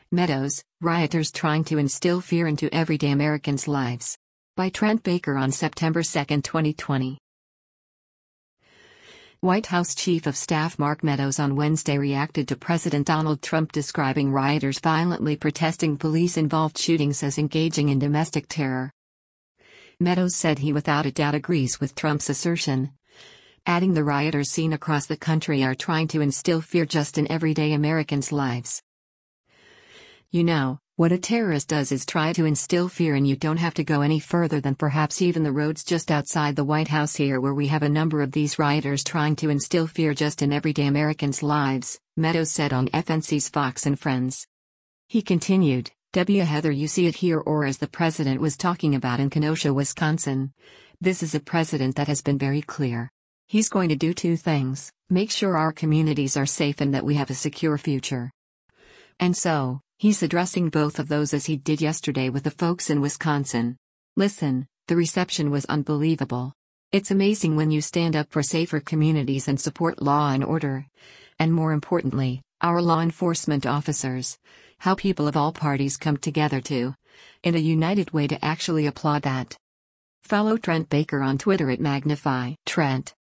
Meadows, rioters trying to instill fear into everyday Americans' lives. By Trent Baker on September 2, 2020. White House Chief of Staff Mark Meadows on Wednesday reacted to President Donald Trump describing rioters violently protesting police-involved shootings as engaging in domestic terror. Meadows said he without a doubt agrees with Trump's assertion, adding the rioters seen across the country are trying to instill fear just in everyday Americans' lives. You know, what a terrorist does is try to instill fear, and you don't have to go any further than perhaps even the roads just outside the White House here, where we have a number of these rioters trying to instill fear just in everyday Americans' lives, Meadows said on FNC's Fox and Friends. He continued, Whether you see it here or as the president was talking about in Kenosha, Wisconsin, this is a president that has been very clear. He's going to do two things: make sure our communities are safe and that we have a secure future. And so, he's addressing both of those as he did yesterday with the folks in Wisconsin. Listen, the reception was unbelievable. It's amazing when you stand up for safer communities and support law and order. And more importantly, our law enforcement officers. How people of all parties come together in a united way to actually applaud that. Follow Trent Baker on Twitter at Magnify Trent.